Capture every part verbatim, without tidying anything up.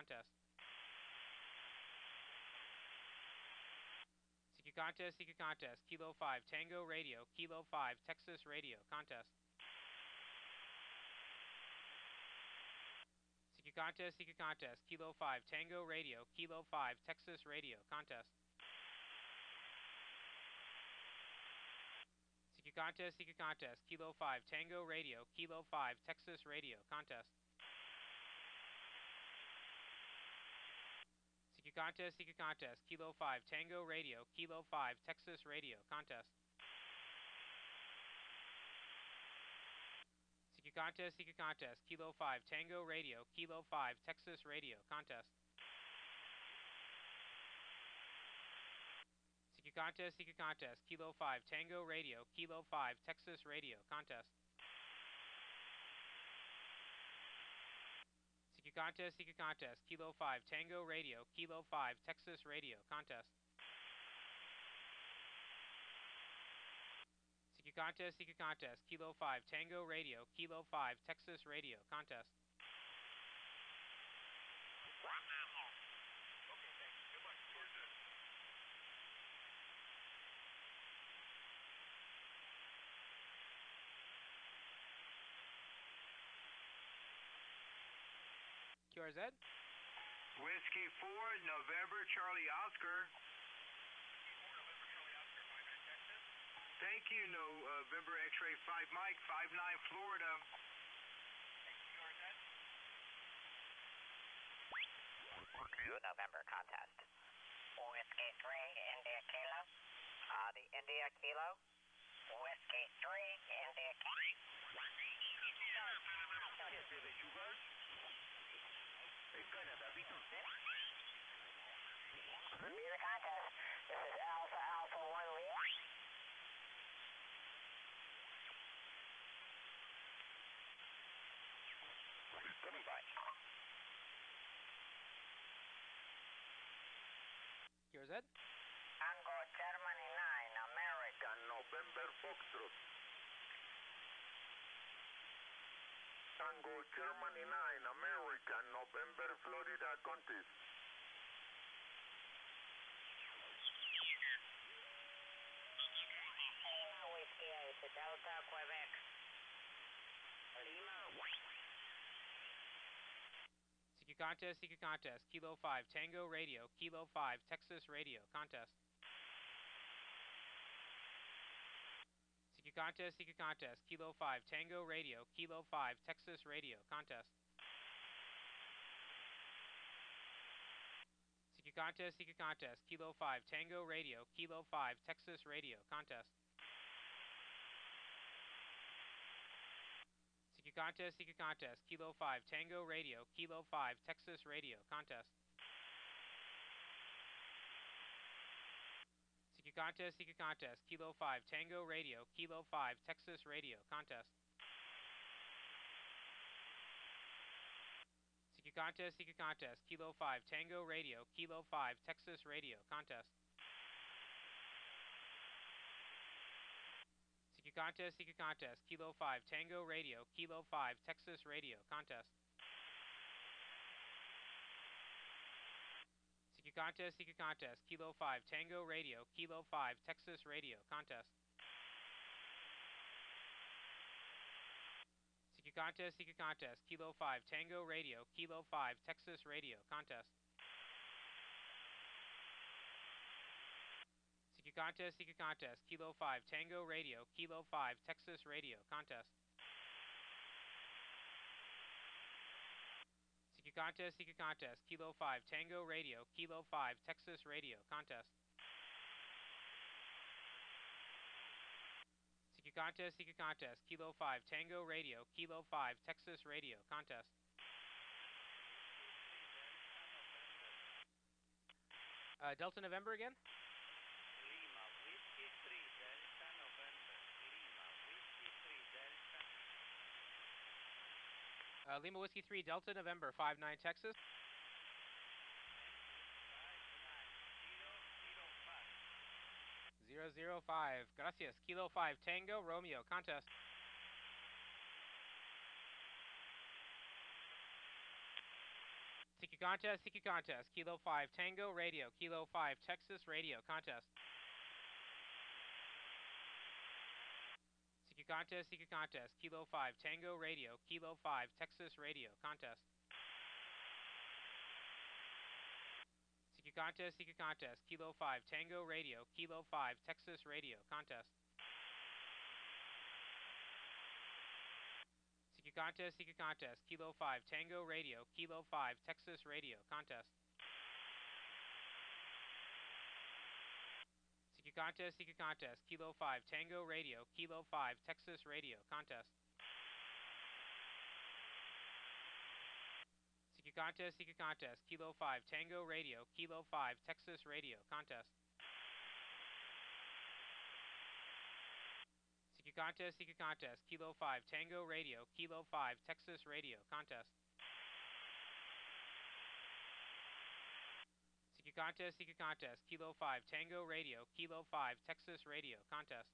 contest. C Q contest, C Q contest, Kilo five, Tango Radio, Kilo five, Texas Radio, contest. C Q contest, C Q contest, Kilo five, Tango Radio, Kilo five, Texas Radio, contest. C Q contest, C Q contest, Kilo five, Tango Radio, Kilo five, Texas Radio, contest. C Q contest, C Q contest, Kilo five, Tango Radio, Kilo five, Texas Radio, contest. C Q contest, C Q contest, Kilo five, Tango Radio, Kilo five, Texas Radio, contest. C Q contest, C Q contest, Kilo five, Tango Radio, Kilo five, Texas Radio, contest. C Q contest, C Q contest, Kilo five, Tango Radio, Kilo five, Texas Radio, contest. C Q contest, C Q contest, Kilo five, Tango Radio, Kilo five, Texas Radio, contest. Q R Z? Whiskey four, November, Charlie Oscar. Thank you, November X-ray five Mike, five nine Florida. Two November contest. Whiskey three, India Kilo. Uh, the India Kilo. Whiskey three, India Kilo. Repeat the contest. This is Alpha Alpha one Lima. Coming by. Q R Z? Tango Germany nine, American November Foxtrot. Tango Germany nine, American, November, Florida, contest. Whiskey eight, Delta, Quebec. Lima. C Q contest, C Q contest, Kilo five, Tango Radio, Kilo five, Texas Radio, contest. C Q contest, C Q contest, Kilo five, Tango Radio, Kilo five, Texas Radio, contest. C Q contest, C Q contest, Kilo five, Tango Radio, Kilo five, Texas Radio, contest. C Q contest, C Q contest, Kilo five, Tango Radio, Kilo five, Texas Radio, contest. C Q contest, C Q contest, Kilo five, Tango Radio, Kilo five, Texas Radio, contest. C Q contest, C Q contest, Kilo five, Tango Radio, Kilo five, Texas Radio, contest. C Q contest, C Q contest, Kilo five, Tango Radio, Kilo five, Texas Radio, contest. C Q contest, C Q contest, Kilo five, Tango Radio, Kilo five, Texas Radio, contest. C Q contest, C Q contest, Kilo five, Tango Radio, Kilo five, Texas Radio, contest. C Q contest, C Q contest, Kilo five, Tango Radio, Kilo five, Texas Radio, contest. C Q contest, C Q contest, Kilo five, Tango Radio, Kilo five, Texas Radio, contest. C Q contest, C Q contest, Kilo five, Tango Radio, Kilo five, Texas Radio, contest. Uh, Delta November again? Lima, Whiskey three, Delta November. Lima, Whiskey three, Delta. Uh, Lima Whiskey three, Delta November, five nine, Texas. zero zero five. Gracias. Kilo five, Tango, Romeo, contest. C Q contest, C Q contest, Kilo five, Tango Radio, Kilo five, Texas Radio, contest. C Q contest, C Q contest, Kilo five, Tango Radio, Kilo five, Texas Radio, contest. C Q contest, C Q contest, Kilo five, Tango Radio, Kilo five, Texas Radio, contest. C Q contest, C Q contest, Kilo five, Tango Radio, Kilo five, Texas Radio, contest. C Q contest, C Q contest, Kilo five, Tango Radio, Kilo five, Texas Radio, contest. C Q contest, C Q contest, Kilo five, Tango Radio, Kilo five, Texas Radio, contest. C Q contest, C Q contest, Kilo five, Tango Radio, Kilo five, Texas Radio, contest. C Q contest, C Q contest, Kilo five, Tango Radio, Kilo five, Texas Radio, contest.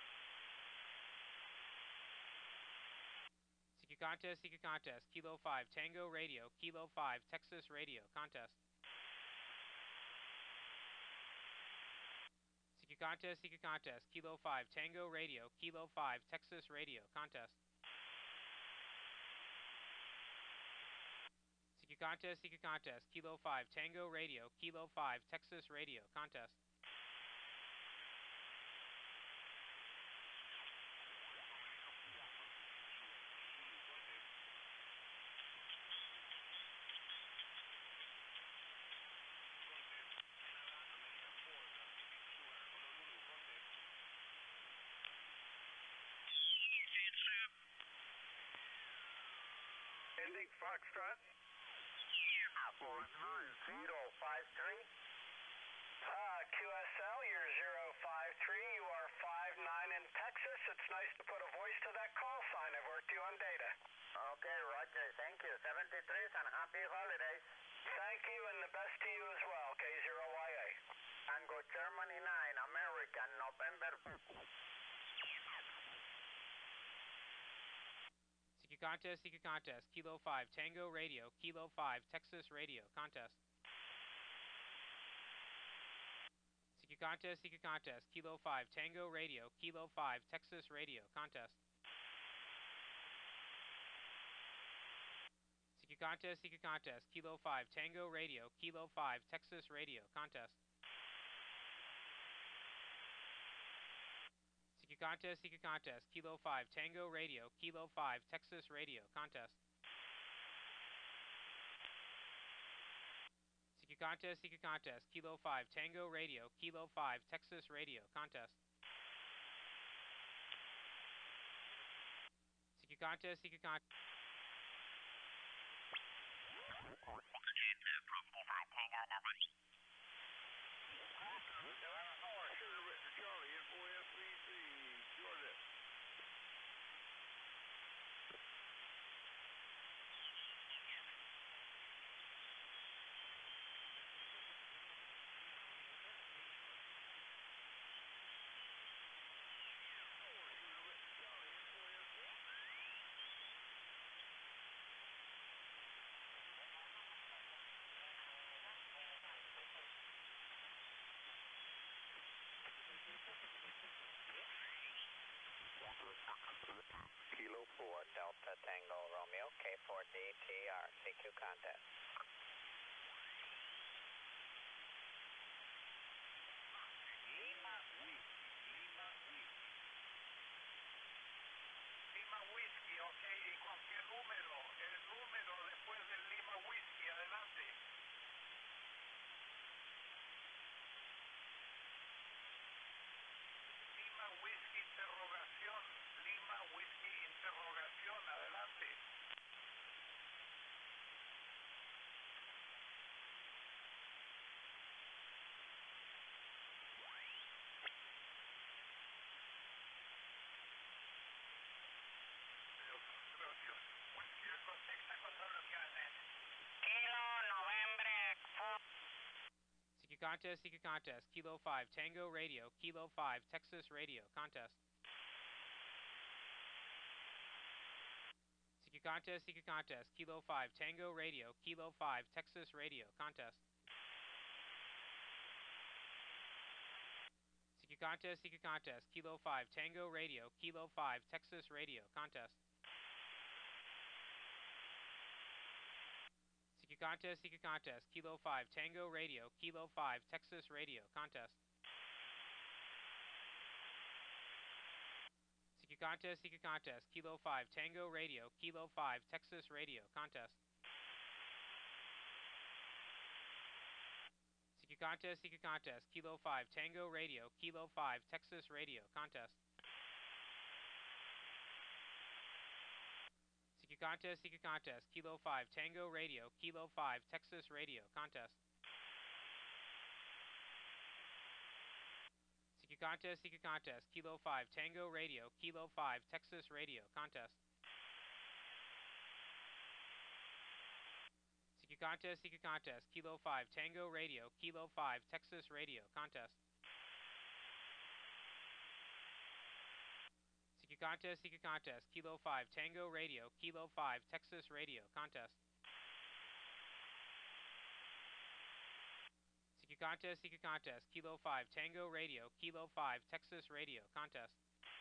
C Q contest, C Q contest, Kilo five, Tango Radio, Kilo five, Texas Radio, contest. C Q contest, C Q contest, Kilo five, Tango Radio, Kilo five, Texas Radio, contest. C Q contest, C Q contest, Kilo five, Tango Radio, Kilo five, Texas Radio, contest. Ending Foxtrot. four nine zero five three. Uh, Q S L, you're zero five three. You are five nine in Texas. It's nice to put a voice to that call sign. I've worked you on data. Okay, Roger. Thank you. seventy-three and happy holidays. Thank you, and the best to you as well, K zero Y A. Tango Germany nine, American, November. C Q contest, C Q contest, Kilo five, Tango Radio, Kilo five, Texas Radio, contest. C Q contest, C Q contest, Kilo five, Tango Radio, Kilo five, Texas Radio, contest. C Q contest, C Q contest, Kilo five, Tango Radio, Kilo five, Texas Radio, contest. C Q contest, C Q contest, Kilo five, Tango Radio, Kilo five, Texas Radio, contest. C Q contest, C Q contest, Kilo five, Tango Radio, Kilo five, Texas Radio, contest. C Q contest, C Q contest. Tango, number. Kilo four, Delta Tango Romeo, K four D T R, C Q contest. Lima Whiskey, Lima Whiskey. Lima Whiskey, ok, y cualquier número, el número después del Lima Whiskey, adelante. Lima Whiskey, interrogación, Lima Whiskey, interrogación, adelante. Gracias. Whiskey, Echo six, Echo Zulu, Canet. Kilo November four. C Q contest, C Q contest, Kilo five, Tango Radio, Kilo five, Texas Radio, contest. C Q Contest, Secret Contest, Kilo five, Tango Radio, Kilo five, Texas Radio, Contest. Secret Contest, Secret Contest, Kilo five, Tango Radio, Kilo five, Texas Radio, Contest. Secret Contest, Secret Contest, Kilo five, Tango Radio, Kilo five, Texas Radio, Contest. Secret Contest, Secret Contest, Kilo five, Tango Radio, Kilo five, Texas Radio, Contest. Secret Contest, Secret Contest, Kilo five, Tango Radio, Kilo five, Texas Radio, Contest. Secret Contest, Secret Contest, Kilo five, Tango Radio, Kilo five, Texas Radio, Contest. Secret Contest, Secret Contest, Kilo five, Tango Radio, Kilo five, Texas Radio, Contest. Secret Contest, Secret Contest, Kilo five, Tango Radio, Kilo five, Texas Radio, Contest. Secret Contest, Secret Contest, Kilo five, Tango Radio, Kilo five, Texas Radio, Contest. Secret Contest, Secret Contest, Kilo five, Tango Radio, Kilo five, Texas Radio, Contest.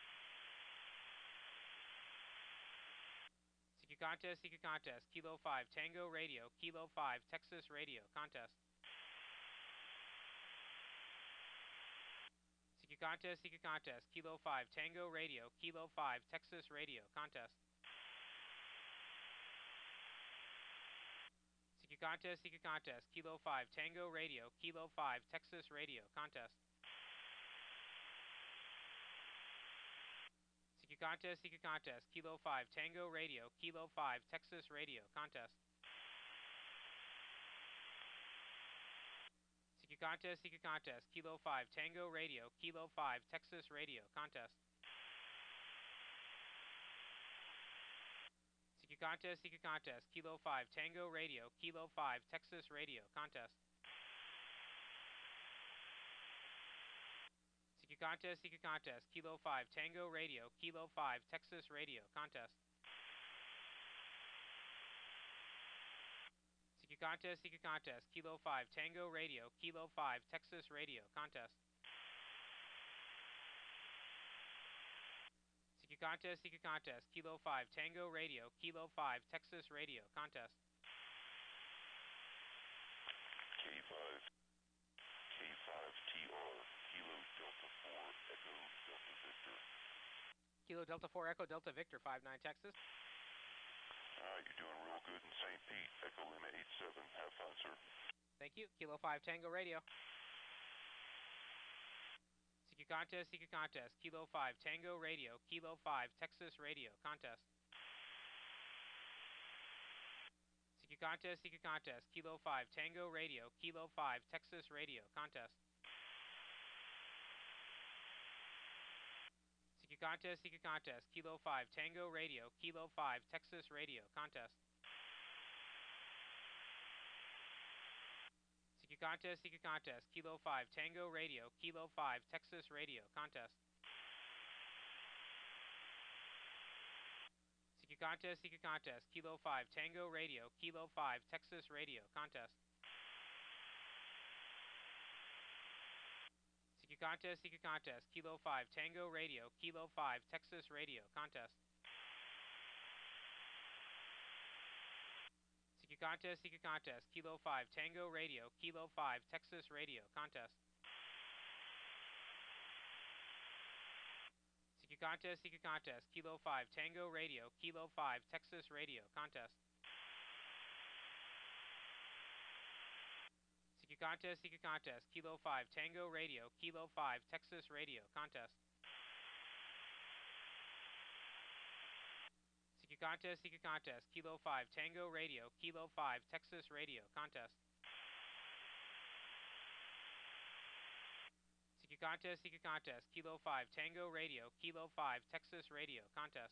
Secret Contest, Secret Contest, Kilo five, Tango Radio, Kilo five, Texas Radio, Contest. Secret Contest, Secret Contest, Kilo five, Tango Radio, Kilo five, Texas Radio, Contest. Secret Contest, Secret Contest, Kilo five, Tango Radio, Kilo five, Texas Radio, Contest. Secret Contest, Secret Contest, Kilo five, Tango Radio, Kilo five, Texas Radio, Contest. Secret Contest, Secret Contest, Kilo five, Tango Radio, Kilo five, Texas Radio, Contest. Secret Contest, Secret Contest, Kilo five, Tango Radio, Kilo five, Texas Radio, Contest. Secret Contest, Secret Contest, Kilo five, Tango Radio, Kilo five, Texas Radio, Contest. Secret Contest, Secret Contest, Kilo five, Tango Radio, Kilo five, Texas Radio, Contest. Secret Contest, Secret Contest, Kilo five, Tango Radio, Kilo five, Texas Radio, Contest. K five, K five T R, Kilo Delta four, Echo Delta Victor. Kilo Delta four, Echo Delta Victor, five nine, Texas. Uh, you're doing real good in Saint Pete, Echo Lima eight seven, have fun, sir. Thank you. Kilo five, Tango Radio. Secret Contest, Secret Contest, Kilo five, Tango Radio, Kilo five, Texas Radio, Contest. Secret Contest, Secret Contest, Kilo five, Tango Radio, Kilo five, Texas Radio, Contest. Secret Contest, Secret Contest, Kilo five, Tango Radio, Kilo five, Texas Radio, Contest. Secret Contest, Secret Contest, Kilo five, Tango Radio, Kilo five, Texas Radio, Contest. Secret Contest, Secret Contest, Kilo five, Tango Radio, Kilo five, Texas Radio, Contest. Secret Contest, Secret Contest, Kilo five, Tango Radio, Kilo five, Texas Radio, Contest. Secret Contest, Secret Contest, Kilo five, Tango Radio, Kilo five, Texas Radio, Contest. Secret Contest, Secret Contest, Kilo five, Tango Radio, Kilo five, Texas Radio, Contest. Secret Contest, Secret Contest, Kilo five, Tango Radio, Kilo five, Texas Radio, Contest. Secret Contest, Secret Contest, Kilo five, Tango Radio, Kilo five, Texas Radio, Contest. Secret Contest, Secret Contest, Kilo five, Tango Radio, Kilo five, Texas Radio, Contest.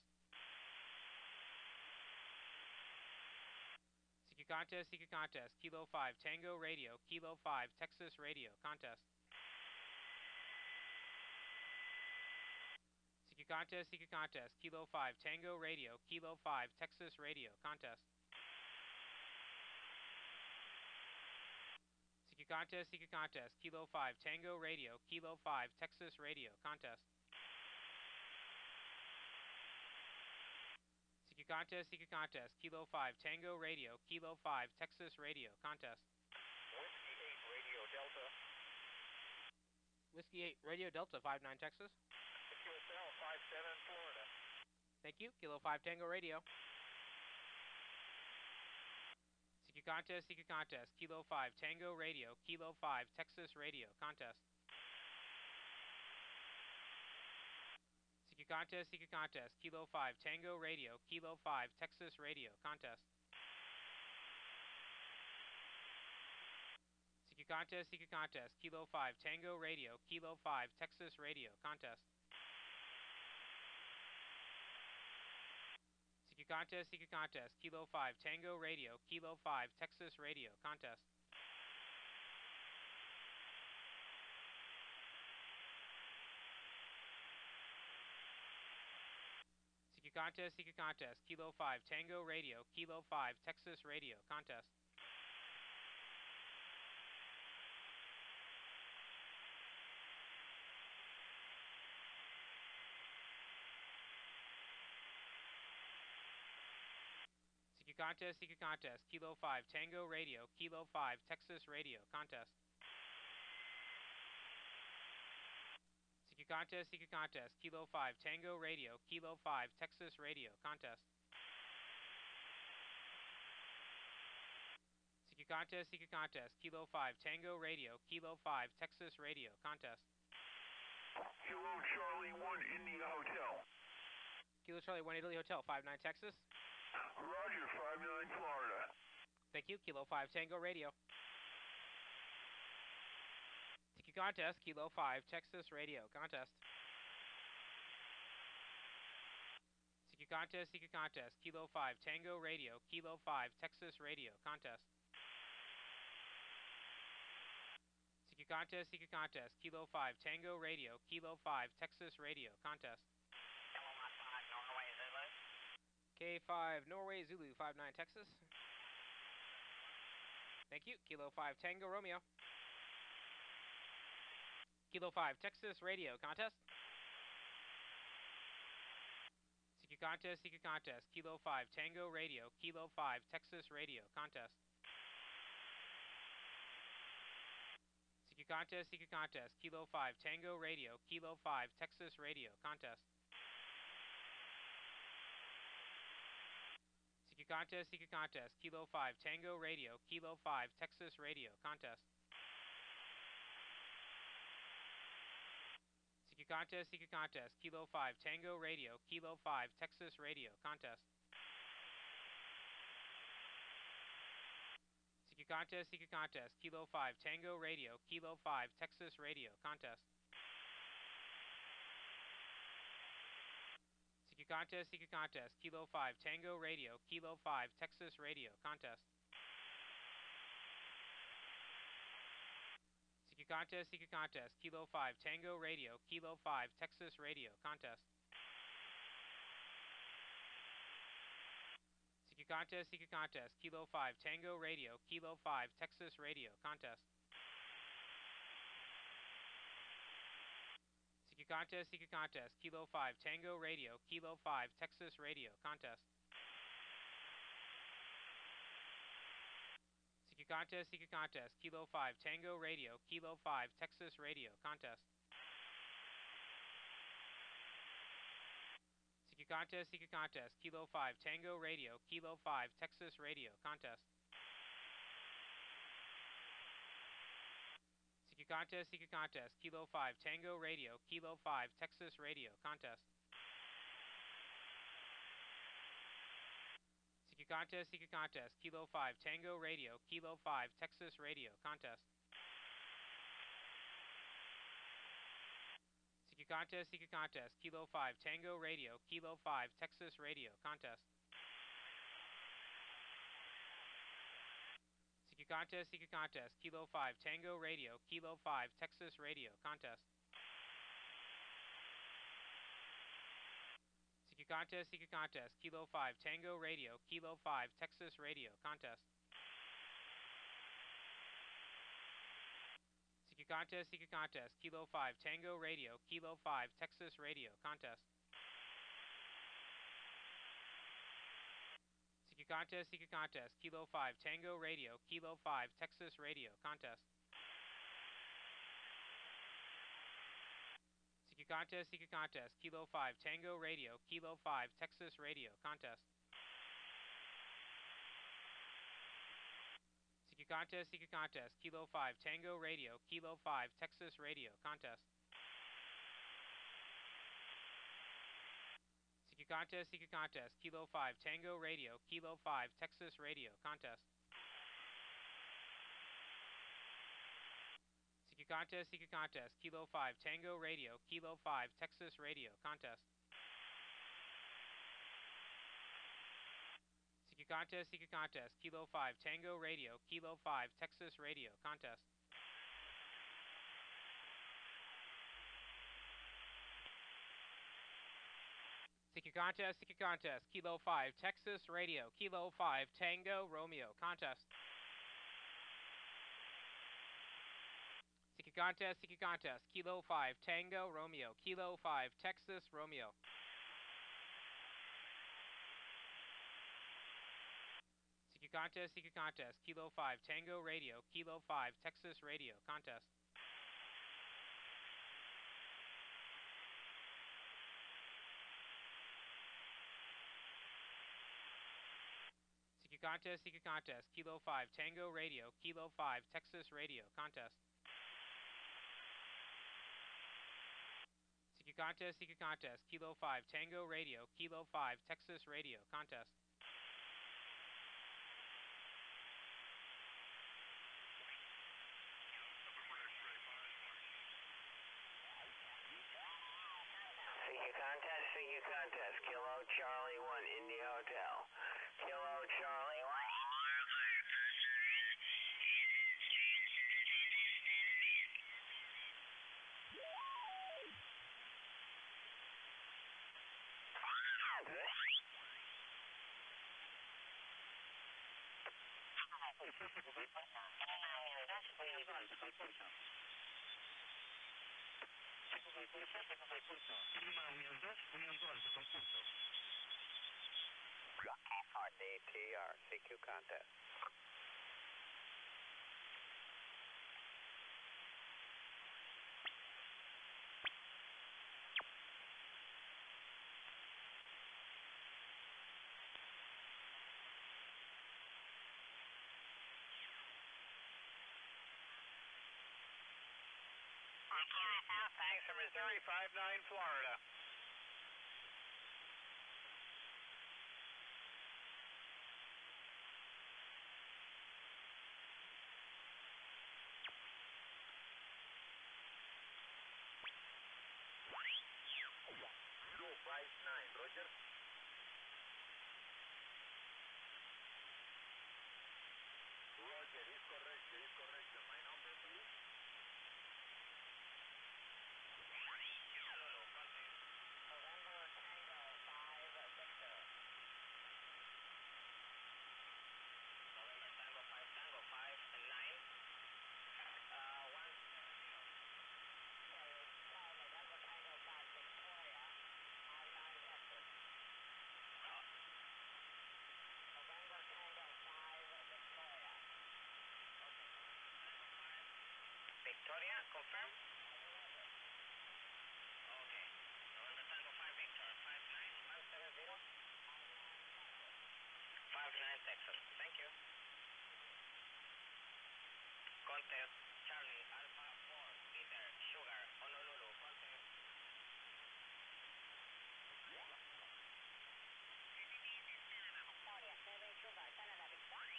Secret Contest, Secret Contest, Kilo five, Tango Radio, Kilo five, Texas Radio, Contest. Secret Secret Contest, Secret Contest, Kilo five, Tango Radio, Kilo five, Texas Radio, Contest. Secret Contest, Secret Contest, Kilo five, Tango Radio, Kilo five, Texas Radio, Contest. Secret Contest, Secret Contest, Kilo five, Tango Radio, Kilo five, Texas Radio, Contest. Whiskey eight, Radio Delta. Whiskey eight, Radio Delta, five nine, Texas. Q S L five seven, Florida. Thank you, Kilo five, Tango Radio. Secret Contest, Secret Contest, Kilo five, Tango Radio, Kilo five, Texas Radio, Contest. Secret Contest, Secret Contest, Kilo five, Tango Radio, Kilo five, Texas Radio, Contest. Secret Contest, Secret Contest, Kilo five, Tango Radio, Kilo five, Texas Radio, Contest. Secret Contest, Secret Contest, Kilo five, Tango Radio, Kilo five, Texas Radio, Contest. Secret Contest, Secret Contest, Kilo five, Tango Radio, Kilo five, Texas Radio, Contest. Secret Contest, Secret Contest, Kilo five, Tango Radio, Kilo five, Texas Radio, Contest. Secret Contest, Secret Contest, Kilo five, Tango Radio, Kilo five, Texas Radio, Contest. Secret Contest, Secret Contest, Kilo five, Tango Radio, Kilo five, Texas Radio, Contest. Kilo Charlie one, India Hotel. Kilo Charlie one, Italy Hotel, five nine, Texas. Roger, five nine, Florida. Thank you, Kilo five, Tango Radio. Secret Contest, Kilo five, Texas Radio, Contest. Secret Contest, Secret Contest, Kilo five, Tango Radio, Kilo five, Texas Radio, Contest. Secret Contest, Secret Contest, Kilo five, Tango Radio, Kilo five, Texas Radio, Contest. K five, Norway Zulu, five nine, Texas. Thank you, Kilo five, Tango Romeo. Kilo five, Texas Radio, Contest. Secret Contest, Secret Contest, Kilo five, Tango Radio, Kilo five, Texas Radio, Contest. Secret Contest, Secret Contest, Kilo five, Tango Radio, Kilo five, Texas Radio, Contest. Secret Contest, Secret Contest, Kilo five, Tango Radio, Kilo five, Texas Radio, Contest. Secret Contest, Secret Contest, Kilo five, Tango Radio, Kilo five, Texas Radio, Contest. Secret Contest, Secret Contest, Kilo five, Tango Radio, Kilo five, Texas Radio, Contest. Secret Contest, Secret Contest, Kilo five, Tango Radio, Kilo five, Texas Radio, Contest. Secret Contest, Secret Contest, Kilo five, Tango Radio, Kilo five, Texas Radio, Contest. Secret Contest, Secret Contest, Kilo five, Tango Radio, Kilo five, Texas Radio, Contest. Secret Contest, Secret Contest, Kilo five, Tango Radio, Kilo five, Texas Radio, Contest. Secret Contest, Secret Contest, Kilo five, Tango Radio, Kilo five, Texas Radio, Contest. Secret Contest, Secret Contest, Kilo five, Tango Radio, Kilo five, Texas Radio, Contest. Secret Contest, Secret Contest, Kilo five, Tango Radio, Kilo five, Texas Radio, Contest. Secret Contest, Secret Contest, Kilo five, Tango Radio, Kilo five, Texas Radio, Contest. Secret Contest, Secret Contest, Kilo five, Tango Radio, Kilo five, Texas Radio, Contest. Secret Contest, Secret Contest, Kilo five, Tango Radio, Kilo five, Texas Radio, Contest. Secret contest, secret contest, Kilo five, Tango Radio, Kilo five, Texas Radio, contest. Secret contest, secret contest, Kilo five, Tango Radio, Kilo five, Texas Radio, contest. Secret contest, secret contest, Kilo five, Tango Radio, Kilo five, Texas Radio, contest. Secret contest, secret contest, Kilo five, Tango Radio, Kilo five, Texas Radio, contest. Secret contest, secret contest, Kilo five, Tango Radio, Kilo five, Texas Radio, contest. Secret contest, secret contest, Kilo five, Tango Radio, Kilo five, Texas Radio, contest. Secret contest, secret contest, Kilo five, Tango Radio, Kilo five, Texas Radio, contest. Secret contest, secret contest, Kilo five, Tango Radio, Kilo five, Texas Radio, contest. Secret contest, secret contest, Kilo five, Texas Radio, Kilo five, Tango Romeo, contest. Secret contest, secret contest, Kilo five, Tango Romeo, Kilo five, Texas Romeo. Secret contest, secret contest, Kilo five, Tango Radio, Kilo five, Texas Radio, contest. Secret contest, secret contest, Kilo five, Tango Radio, Kilo five, Texas Radio, contest. Secret contest, secret contest, Kilo five, Tango Radio, Kilo five, Texas Radio, contest. Secret contest, secret contest, Kilo Charlie one, India Hotel. Kilo Charlie one. D T R, C Q contest. Thanks from Missouri, five nine, Florida. five nine, Roger. Roger, is correct, is correct. My number, please? Victoria, confirm? Okay. November Tango five Victor, five nine one seven zero. five nine Texas, thank you. Contest, Charlie, Alpha four, Peter, Sugar, Honolulu, contest. Victoria, seven Sugar, Canada, Victoria.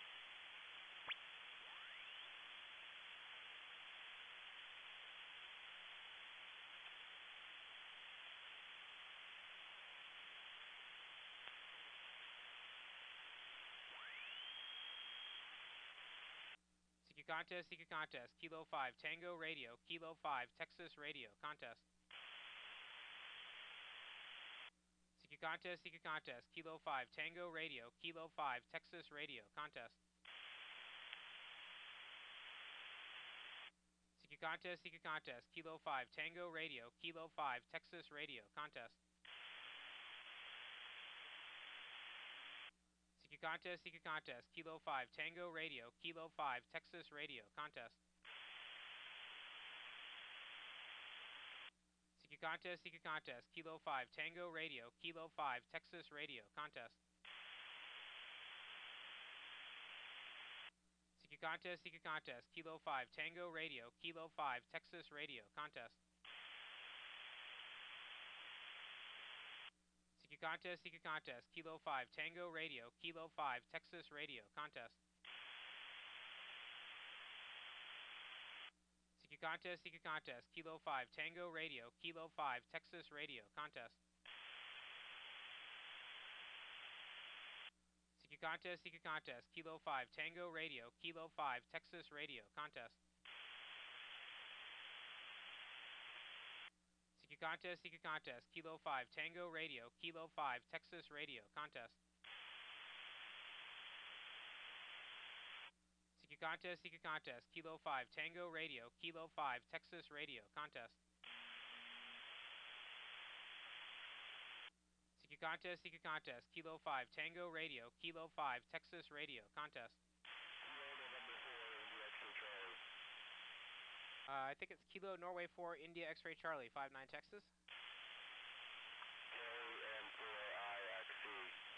Secret contest, secret contest, Kilo five, Tango Radio, Kilo five, Texas Radio, contest. Secret Secret Contest, Secret Contest, Kilo five, Tango Radio, Kilo five, Texas Radio, Contest. Secret Contest, Secret Contest, Kilo five, Tango Radio, Kilo five, Texas Radio, Contest. Secret Contest, Secret Contest, Kilo five, Tango Radio, Kilo five, Texas Radio, Contest. Secret Contest, Secret Contest, Kilo five, Tango Radio, Kilo five, Texas Radio, Contest. Secret Contest, Secret Contest, Kilo five, Tango Radio, Kilo five, Texas Radio, Contest. Secret Contest, Secret Contest, Kilo five, Tango Radio, Kilo five, Texas Radio, Contest. Secret Contest, Secret Contest, Kilo five, Tango Radio, Kilo five, Texas Radio, Contest. Secret Contest, Secret Contest, Kilo five, Tango Radio, Kilo five, Texas Radio, Contest. Secret Contest, Secret Contest, Kilo five, Tango Radio, Kilo five, Texas Radio, Contest. Secret Contest, Secret Contest, Kilo five, Tango Radio, Kilo five, Texas Radio, Contest. Secret Contest, Secret Contest, Kilo five, Tango Radio, Kilo five, Texas Radio, Contest. Uh, I think it's Kilo Norway four, India X-Ray Charlie, five nine Texas. K N four I X C.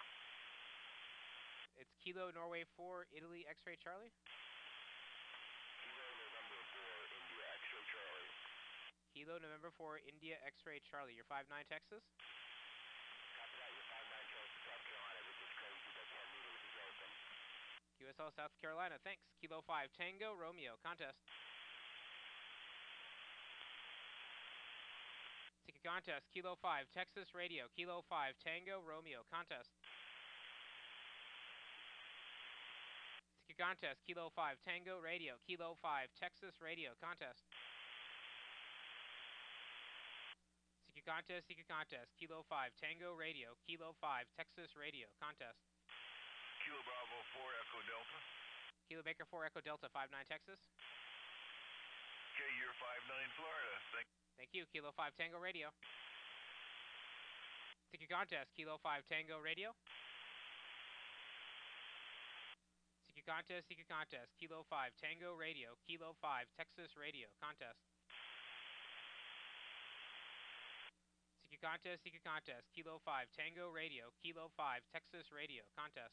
It's Kilo Norway four, Italy X-Ray Charlie. Kilo November four, India X-Ray Charlie. Kilo November four, India X-Ray Charlie. You're five nine Texas. Copy that. You're five nine Charlie, South Carolina. This is crazy, but ten meters is open. Q S L South Carolina. Thanks. Kilo five, Tango Romeo. Contest. Secret Contest. Kilo five, Texas Radio. Kilo five, Tango Romeo. Contest. Secret Contest. Kilo five, Tango Radio. Kilo five, Texas Radio. Contest. Secret Contest. Secret Contest. Kilo five, Tango Radio. Kilo five, Texas Radio. Contest. Kilo Bravo four, Echo Delta. Kilo Baker four, Echo Delta, five nine Texas. K, you're five nine Florida. Thank Thank you. Kilo five, Tango Radio. Secret Contest. Kilo five, Tango Radio. Secret Contest. Secret Contest. Kilo five, Tango Radio. Kilo five, Texas Radio. Contest. Secret Contest. Secret Contest. Kilo five, Tango Radio. Kilo five, Texas Radio. Contest.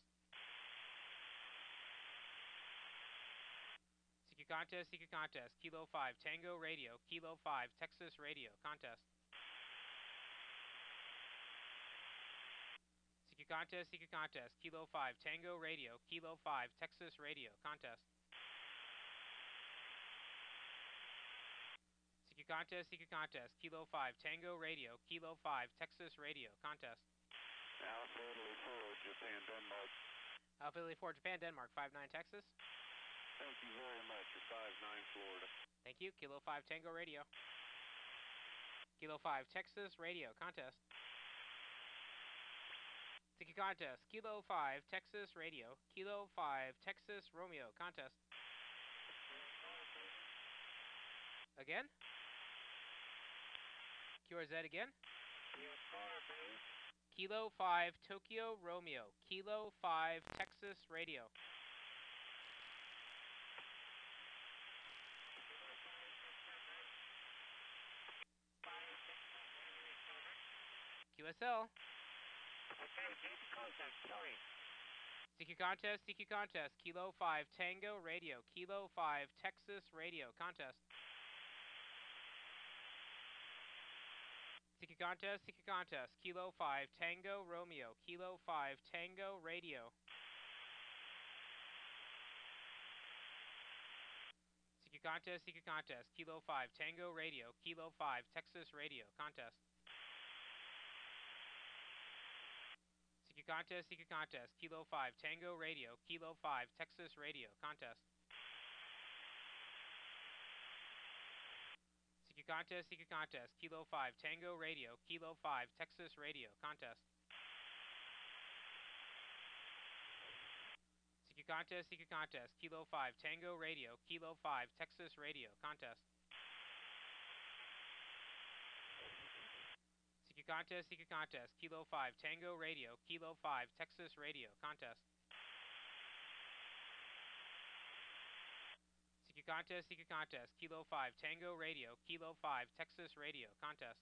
Secret Contest, Secret Contest, Kilo five, Tango Radio, Kilo five, Texas Radio, Contest. Secret Contest, Secret Contest, Kilo five, Tango Radio, Kilo five, Texas Radio, Contest. Secret Contest, Secret Contest, Kilo five, Tango Radio, Kilo five, Texas Radio, Contest. Alpha Italy four, Japan, Denmark. Alpha Italy four, Japan, Denmark, five nine Texas. Thank you very much. You're five nine Florida. Thank you. Kilo five, Tango Radio. Kilo five, Texas Radio, Contest. Secret Contest, Kilo five, Texas Radio, Kilo five, Texas Romeo, Contest. Again? Q R Z again? Kilo five, Tokyo Romeo, Kilo five, Texas Radio. Q S L. Secret Contest, Secret Contest, Kilo five, Tango Radio, Kilo five, Texas Radio, Contest. Secret Contest, Secret Contest, Kilo five, Tango Romeo, Kilo five, Tango Radio. Secret Contest, Secret Contest, Kilo five, Tango Radio, Kilo five, Texas Radio, Contest. Secret Contest, Secret Contest, Kilo five, Tango Radio, Kilo five, Texas Radio, Contest. Secret Contest, Secret Contest, Kilo five, Tango Radio, Kilo five, Texas Radio, Contest. Secret Contest, Secret Contest, Kilo five, Tango Radio, Kilo five, Texas Radio, contest. Secret Contest, Secret Contest, Kilo five, Tango Radio, Kilo five, Texas Radio, contest. Secret Contest, Secret Contest, Kilo five, Tango Radio, Kilo five, Texas Radio, contest.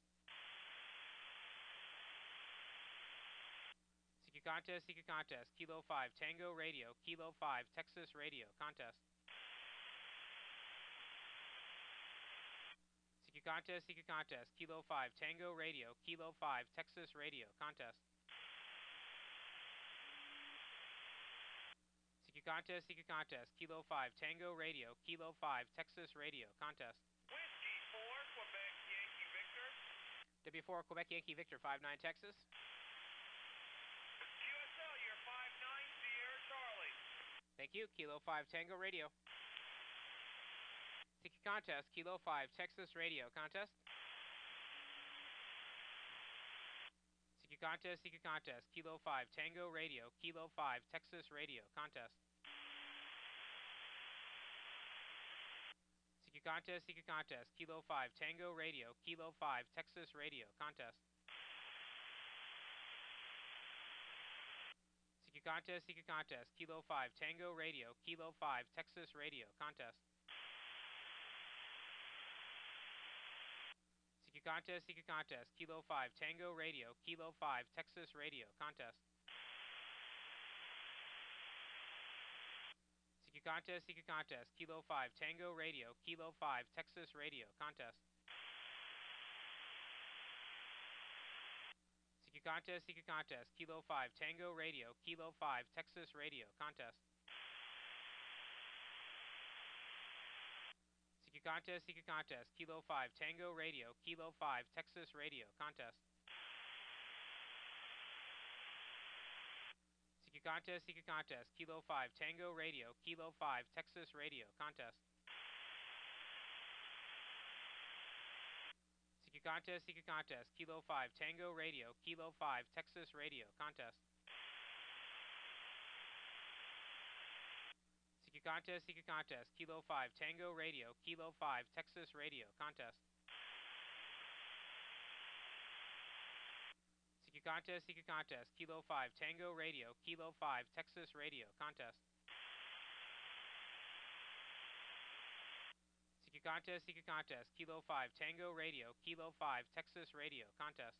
Secret Contest, Secret Contest, Kilo five, Tango Radio, Kilo five, Texas Radio, contest. Secret Contest, Secret Contest, Kilo five, Tango Radio, Kilo five, Texas Radio, contest. Secret Contest, Secret Contest, Kilo five, Tango Radio, Kilo five, Texas Radio, contest. Whiskey four, Quebec Yankee Victor. W four, Quebec Yankee Victor, five nine, Texas. Q S L, you're five nine, Sierra Charlie. Thank you, Kilo five, Tango Radio. Secret Contest, Kilo five, Texas Radio, contest. Secret Contest, Secret Contest, Kilo five, Tango Radio, Kilo five, Texas Radio, contest. Secret Contest, Secret Contest, Kilo five, Tango Radio, Kilo five, Texas Radio, contest. Secret Contest, Secret Contest, Kilo five, Tango Radio, Kilo five, Texas Radio, contest. Secret Contest, Secret Contest, Kilo five, Tango Radio, Kilo five, Texas Radio, contest. Secret Contest, Secret Contest, Kilo five, Tango Radio, Kilo five, Texas Radio, contest. Secret Contest, Secret Contest, Kilo five, Tango Radio, Kilo five, Texas Radio, contest. Secret Contest, Secret Contest, Kilo five, Tango Radio, Kilo five, Texas Radio, contest. Secret Contest, Secret Contest, Kilo five, Tango Radio, Kilo five, Texas Radio, contest. Secret Contest, Secret Contest, Kilo five, Tango Radio, Kilo five, Texas Radio, contest. Secret Contest, Secret Contest, Kilo five, Tango Radio, Kilo five, Texas Radio, contest. Secret Contest, Secret Contest, Kilo five, Tango Radio, Kilo five, Texas Radio, contest. Secret Contest, Secret Contest, Kilo five, Tango Radio, Kilo five, Texas Radio, contest.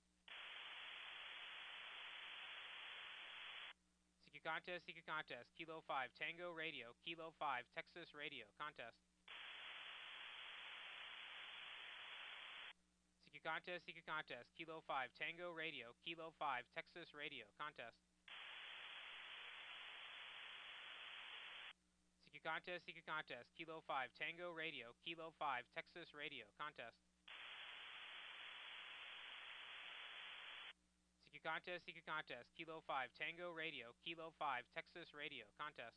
Secret Contest, Secret Contest, Kilo five, Tango Radio, Kilo five, Texas Radio, contest. Secret Contest, Secret Contest, Kilo five, Tango Radio, Kilo five, Texas Radio, contest. Secret Contest, Secret Contest, Kilo five, Tango Radio, Kilo five, Texas Radio, contest. Secret Contest, Secret Contest, Kilo five, Tango Radio, Kilo five, Texas Radio, contest.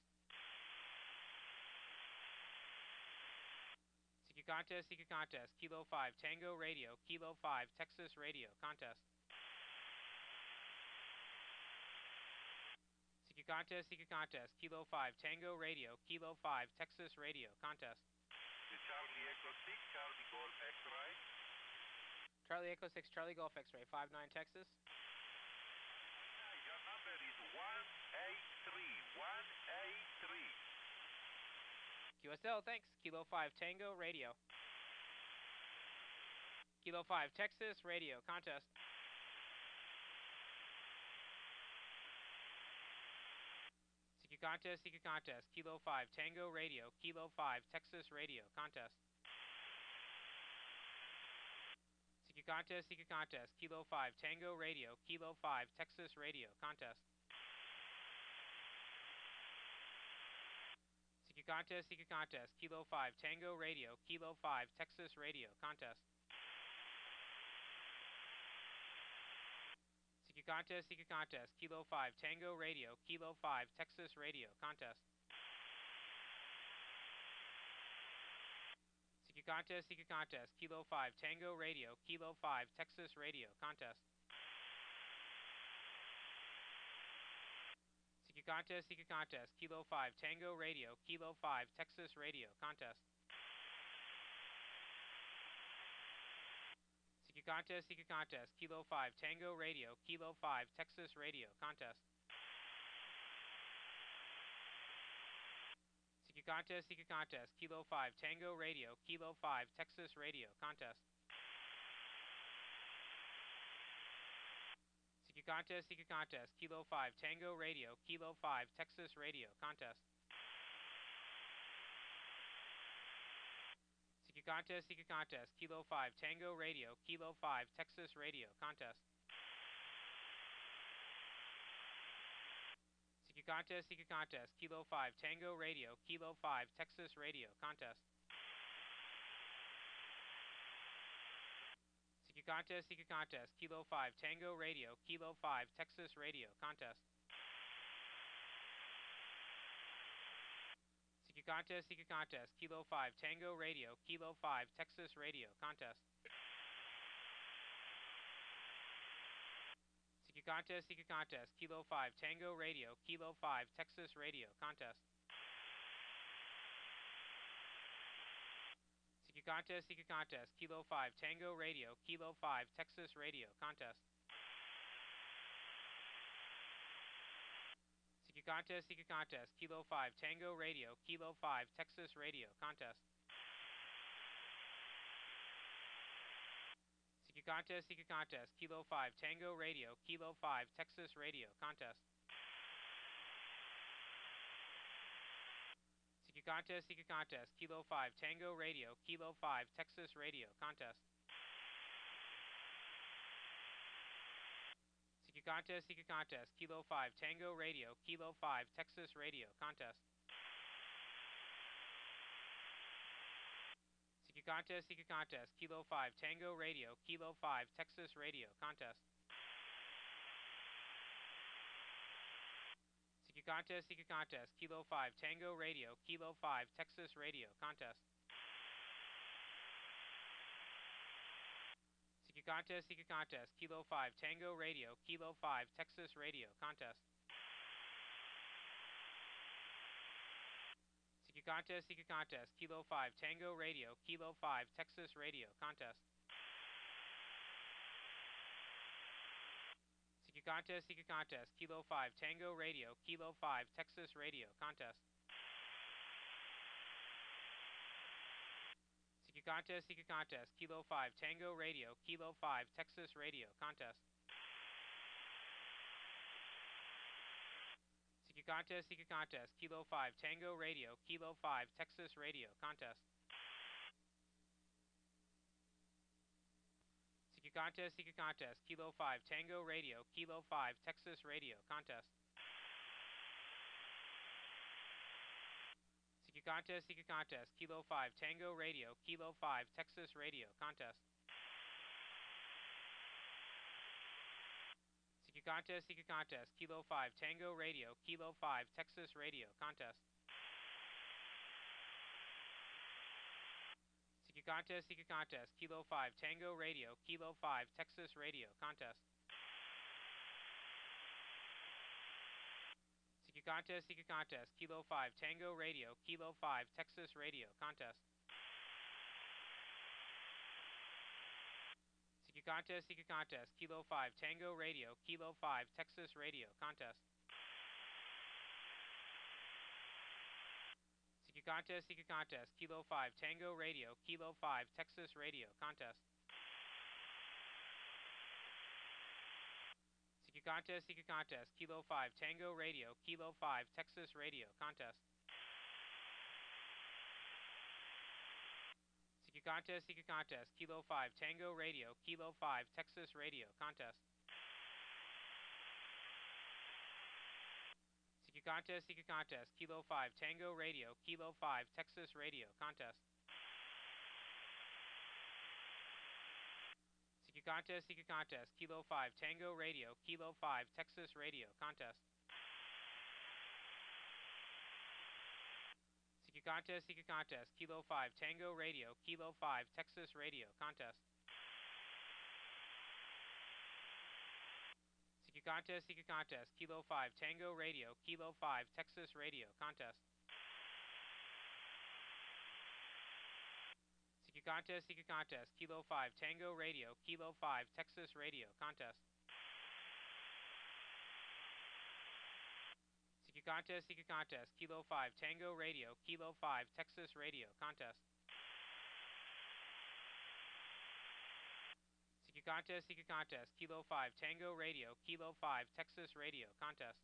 Secret Contest, Secret Contest, Kilo five, Tango Radio, Kilo five, Texas Radio, contest. Secret Contest, Secret Contest, Kilo five, Tango Radio, Kilo five, Texas Radio, contest. Charlie Echo six, Charlie Golf X-Ray. Charlie Echo six, Charlie Golf X-Ray, five nine, Texas. Your number is one eight three, one eight three. Q S L, thanks. Kilo five, Tango Radio. Kilo five, Texas Radio, contest. Secret Contest, Secret Contest, Kilo five, Tango Radio, Kilo five, Texas Radio, contest. Secret Contest, Secret Contest, Kilo five, Tango Radio, Kilo five, Texas Radio, contest. Secret Contest, Secret Contest, Kilo five, Tango Radio, Kilo five, Texas Radio, contest. Secret Contest, Secret Contest, Kilo five, Tango Radio, Kilo five, Texas Radio, contest. Secret Contest, Secret Contest, Kilo five, Tango Radio, Kilo five, Texas Radio, contest. Secret Contest, Secret Contest, Kilo five, Tango Radio, Kilo five, Texas Radio, Contest. Secret Contest, Secret Contest, Kilo five, Tango Radio, Kilo five, Texas Radio, Contest. Secret Contest, Secret Contest, Kilo five, Tango Radio, Kilo five, Texas Radio, Contest. Secret Contest, Secret Contest, Kilo five, Tango Radio, Kilo five, Texas Radio, Contest. Secret Contest, Secret Contest, Kilo five, Tango Radio, Kilo five, Texas Radio, Contest. Secret Contest, Secret Contest, Kilo five, Tango Radio, Kilo five, Texas Radio, Contest. Secret Contest, Secret Contest, Kilo five, Tango Radio, Kilo five, Texas Radio, Contest. Secret Contest, Secret Contest, Kilo five, Tango Radio, Kilo five, Texas Radio, Contest. Secret Contest, Secret Contest, Kilo five, Tango Radio, Kilo five, Texas Radio, Contest. Secret Contest, Secret Contest, Kilo five, Tango Radio, Kilo five, Texas Radio, Contest. Secret Contest, Secret Contest, Kilo five, Tango Radio, Kilo five, Texas Radio, Contest. Secret Contest, Secret Contest, Kilo five, Tango Radio, Kilo five, Texas Radio, Contest. Secret Contest, Secret Contest, Kilo five, Tango Radio, Kilo five, Texas Radio, Contest. Secret Contest, Secret Contest, Kilo five, Tango Radio, Kilo five, Texas Radio, Contest. Secret Contest, Secret Contest, Kilo five, Tango Radio, Kilo five, Texas Radio, Contest. Secret Contest, Secret Contest, Kilo five, Tango Radio, Kilo five, Texas Radio, Contest. Secret Contest, Secret Contest, Kilo five, Tango Radio, Kilo five, Texas Radio, Contest. Secret Contest, Secret Contest, Kilo five, Tango Radio, Kilo five, Texas Radio, Contest. Secret Contest, Secret Contest, Kilo five, Tango Radio, Kilo five, Texas Radio, Contest. Secret Contest, Secret Contest, Kilo five, Tango Radio, Kilo five, Texas Radio, Contest. Secret Contest, Secret Contest, Kilo five, Tango Radio, Kilo five, Texas Radio, Contest. Secret Contest, Secret Contest, Kilo five, Tango Radio, Kilo five, Texas Radio, Contest. Secret Contest, Secret Contest, Kilo five, Tango Radio, Kilo five, Texas Radio, Contest. Secret Contest, Secret Contest, Kilo five, Tango Radio, Kilo five, Texas Radio, Contest. Secret Contest, Secret Contest, Kilo five, Tango Radio, Kilo five, Texas Radio, Contest. Secret Contest, Secret Contest, Kilo five, Tango Radio, Kilo five, Texas Radio, Contest. Secret Contest, Secret Contest, Kilo five, Tango Radio, Kilo five, Texas Radio, Contest. Secret Contest, Secret Contest, Kilo five, Tango Radio, Kilo five, Texas Radio, Contest. Secret Contest, Secret Contest, Kilo five, Tango Radio, Kilo five, Texas Radio, Contest. Secret Contest, Secret Contest, Kilo five, Tango Radio, Kilo five, Texas Radio, Contest. Secret Contest, Secret Contest, Kilo five, Tango Radio, Kilo five, Texas Radio, Contest. Secret Contest, Secret Contest, Kilo five, Tango Radio, Kilo five, Texas Radio, Contest. Secret Contest, Secret Contest, Kilo five, Tango Radio, Kilo five, Texas Radio, Contest. Secret contest, secret contest, Kilo five, Tango Radio, Kilo five, Texas Radio, contest. Secret contest, secret contest, Kilo five, Tango Radio, Kilo five, Texas Radio, contest. Secret contest, secret contest, Kilo five, Tango Radio, Kilo five, Texas Radio, contest. Secret contest, secret contest, Kilo five, Tango Radio, Kilo five, Texas Radio, contest.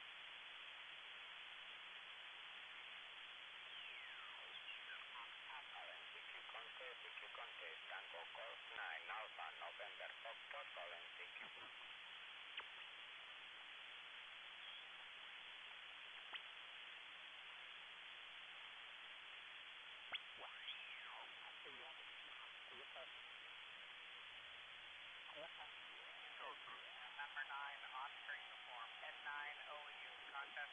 Number nine, Oscar uniform, N nine O U, contest.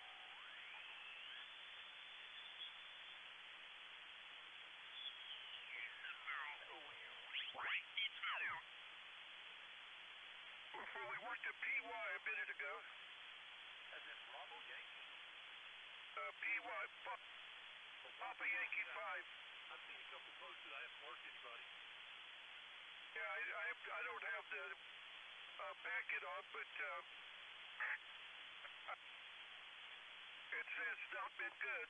Before we worked at P Y a minute ago. As in Bravo Yankee? Uh, P Y, Papa Yankee five. I've seen a couple posted. I haven't worked anybody. Yeah, I, I, I don't have the uh, packet on, but uh, it says not been good.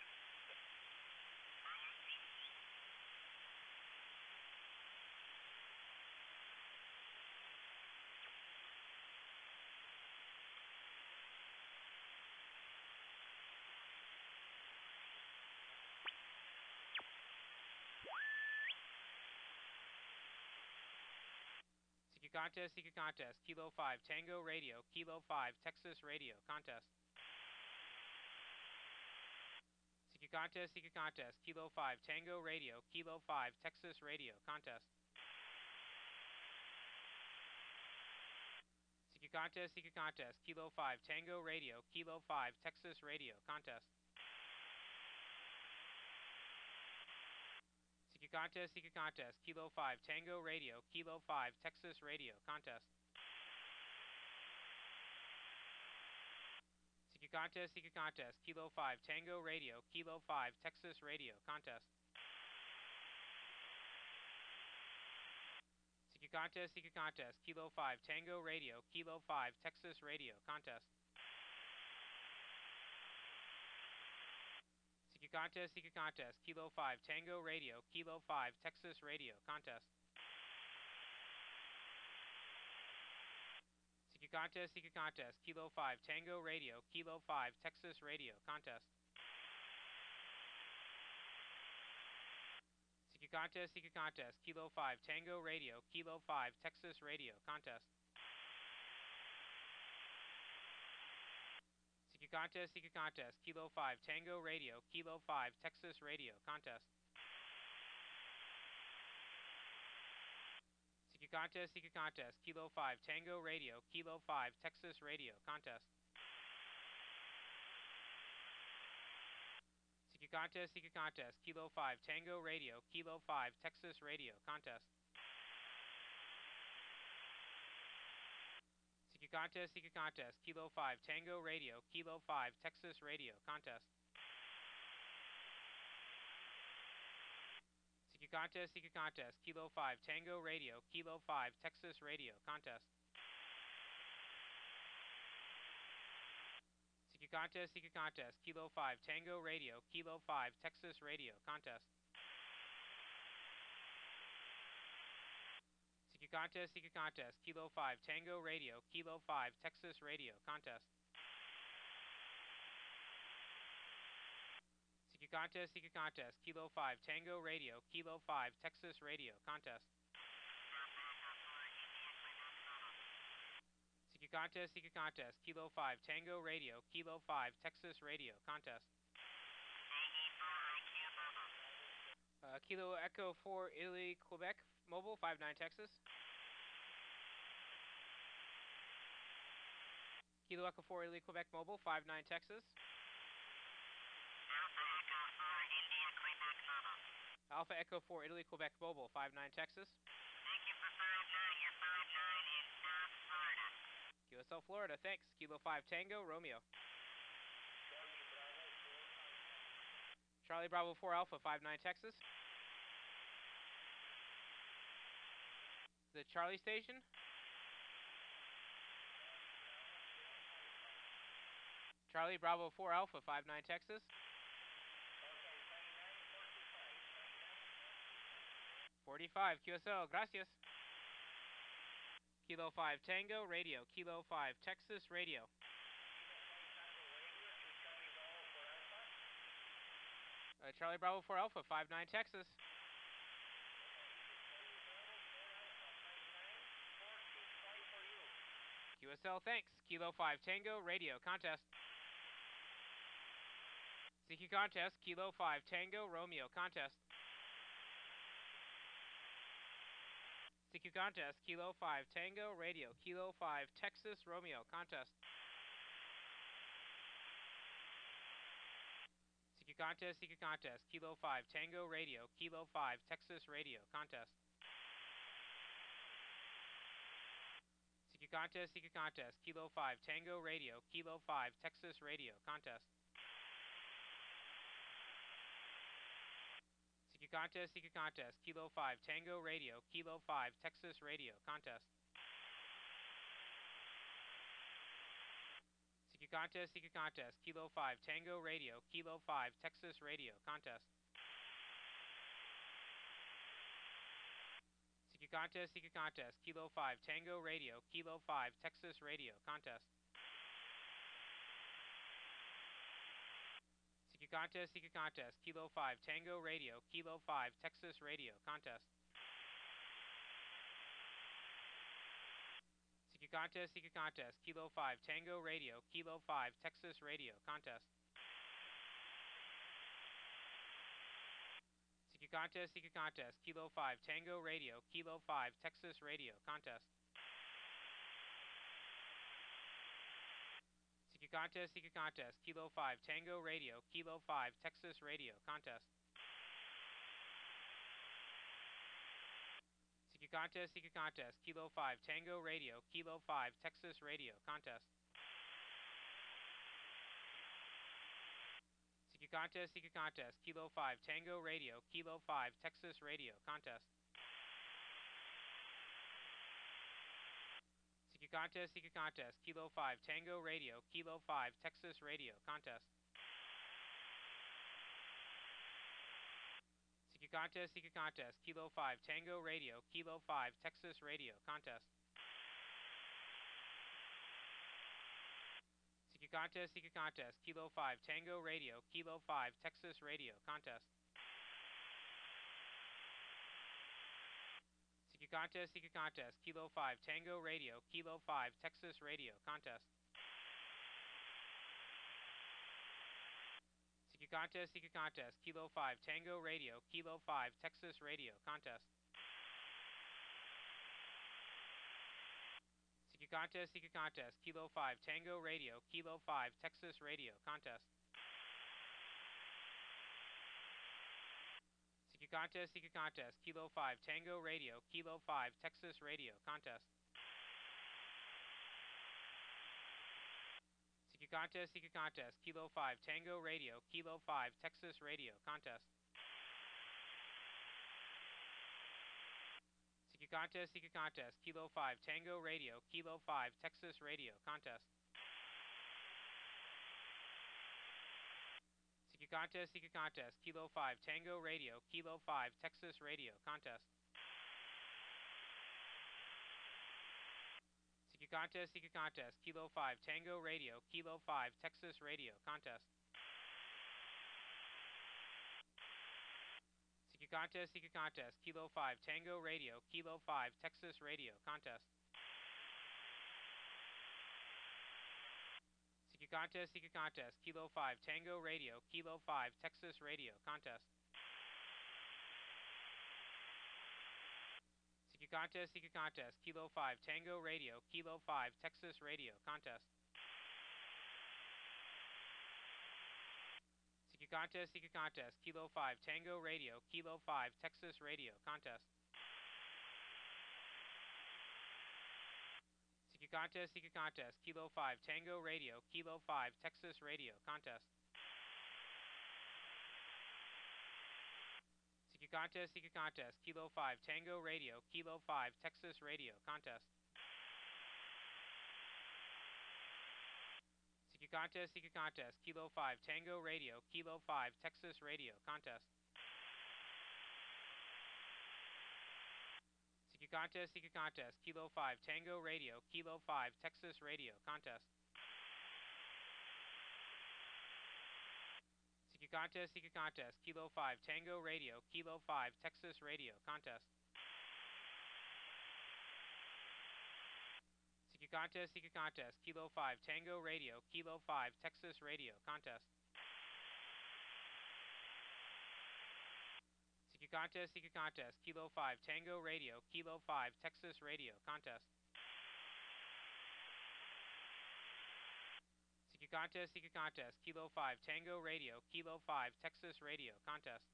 Secret contest, secret contest, Kilo five, Tango Radio, Kilo five, Texas Radio, contest. Secret contest, secret contest, Kilo five, Tango Radio, Kilo five, Texas Radio, contest. Secret contest, secret contest, Kilo five, Tango Radio, Kilo five, Texas Radio, contest. Secret contest, secret contest, Kilo five, Tango Radio, Kilo five, Texas Radio, contest. Secret contest, secret contest, Kilo five, Tango Radio, Kilo five, Texas Radio, contest. Secret contest, secret contest, Kilo five, Tango Radio, Kilo five, Texas Radio, contest. Secret contest, secret contest, Kilo five, Tango Radio, Kilo five, Texas Radio, contest. Secret contest, secret contest, Kilo five, Tango Radio, Kilo five, Texas Radio, contest. Secret contest, secret contest, Kilo five, Tango Radio, Kilo five, Texas Radio, contest. Secret contest, secret contest, Kilo five, Tango Radio, Kilo five, Texas Radio, contest. Secret contest, secret contest, Kilo five, Tango Radio, Kilo five, Texas Radio, contest. Secret contest, secret contest, Kilo five, Tango Radio, Kilo five, Texas Radio, contest. Secret contest, secret contest, Kilo five, Tango Radio, Kilo five, Texas Radio, contest. Secret contest, secret contest, Kilo five, Tango Radio, Kilo five, Texas Radio, contest. Secret contest, secret contest, Kilo five, Tango Radio, Kilo five, Texas Radio, contest. Secret contest, secret contest, Kilo five, Tango Radio, Kilo five, Texas Radio, contest. Secret contest, secret contest, Kilo five, Tango Radio, Kilo five, Texas Radio, contest. Secret contest, secret contest, Kilo five, Tango Radio, Kilo five, Texas Radio, contest. Uh, Kilo Echo four, Italy, Quebec, Mobile, five nine, Texas. Kilo Echo four, Italy, Quebec, Mobile, five nine, Texas. Alpha Echo four, Italy, Quebec, Mobile, five nine, Texas. Thank you for five nine. You're five nine in South Florida. Kilo S L Florida, thanks. Kilo five Tango, Romeo. Charlie Bravo four Alpha, five nine Texas. The Charlie station? Charlie Bravo four Alpha, five nine Texas. forty-five Q S L, gracias. Kilo five Tango, radio. Kilo five Texas, radio. Uh, Charlie Bravo four Alpha, five nine Texas. Q S L, thanks. Kilo five Tango, radio. Contest. C Q contest. Kilo five Tango, Romeo. Contest. C Q contest. Kilo five Tango, radio. Kilo five Texas, Romeo. Contest. C Q contest. C Q contest. Kilo five Tango, radio. Kilo five Texas, radio. Contest. C Q contest. C Q contest. Kilo five Tango, radio. Kilo five Texas, radio. Contest. C Q contest. C Q contest. Kilo five Tango, radio. Kilo five Texas, radio. Contest. C Q contest. C Q contest. Kilo five Tango, radio. Kilo five Texas, radio. Contest. C Q contest. C Q contest. Kilo five Tango, radio. Kilo five Texas, radio. Contest. C Q contest. C Q contest. Kilo five Tango, radio. Kilo five Texas, radio. Contest. C Q contest. C Q contest. Kilo five Tango, radio. Kilo five Texas, radio. Contest. C Q contest. C Q contest. Kilo five Tango, radio. Kilo five Texas, radio. Contest. C Q contest. C Q contest. Kilo five Tango, radio. Kilo five Texas, radio. Contest. C Q contest. C Q contest. Kilo five Tango, radio. Kilo five Texas, radio. Contest. C Q contest. C Q contest. Kilo five Tango, radio. Kilo five Texas, radio. Contest. C Q contest. C Q contest. Kilo five Tango, radio. Kilo five Texas, radio. Contest. C Q contest. C Q contest. Kilo five Tango, radio. Kilo five Texas, radio. Contest. C Q contest. C Q contest. Kilo five Tango, radio. Kilo five Texas, radio. Contest. C Q contest. C Q contest. Kilo five Tango, radio. Kilo five Texas, radio. Contest. C Q contest. C Q contest. Kilo five Tango, radio. Kilo five Texas, radio. Contest. C Q contest. C Q contest. Kilo five Tango, radio. Kilo five Texas, radio. Contest. C Q contest. C Q contest. Kilo five Tango, radio. Kilo five Texas, radio. Contest. C Q contest. C Q contest. Kilo five Tango, radio. Kilo five Texas, radio. Contest. C Q contest. C Q contest. Kilo five Tango, radio. Kilo five Texas, radio. Contest. C Q contest. C Q contest. Kilo five Tango, radio. Kilo five Texas, radio. Contest. C Q contest. C Q contest. Kilo five Tango, radio. Kilo five Texas, radio. Contest. C Q contest. C Q contest. Kilo five Tango, radio. Kilo five Texas, radio. Contest. C Q contest. C Q contest. Kilo five Tango, radio. Kilo five Texas, radio. Contest. C Q contest. C Q contest. Kilo five Tango, radio. Kilo five Texas, radio. Contest. C Q contest. C Q contest. Kilo five Tango, radio. Kilo five Texas, radio. Contest. C Q Contest, Secret Contest, Kilo five, Tango Radio, Kilo five, Texas Radio, Contest. Secret Contest, Secret Contest, Kilo five, Tango Radio, Kilo five, Texas Radio, Contest. Secret Contest, Secret Contest, Kilo five, Tango Radio, Kilo five, Texas Radio, Contest. Secret Contest, Secret Contest, Kilo five, Tango Radio, Kilo five, Texas Radio, Contest. Secret Contest, Secret Contest, Kilo five, Tango Radio, Kilo five, Texas Radio, Contest. Secret Contest, Secret Contest, Kilo five, Tango Radio, Kilo five, Texas Radio, Contest. Secret Contest, Secret Contest, Kilo five, Tango Radio, Kilo five, Texas Radio, Contest. Secret Contest, Secret Contest, Kilo five, Tango Radio, Kilo five, Texas Radio, Contest.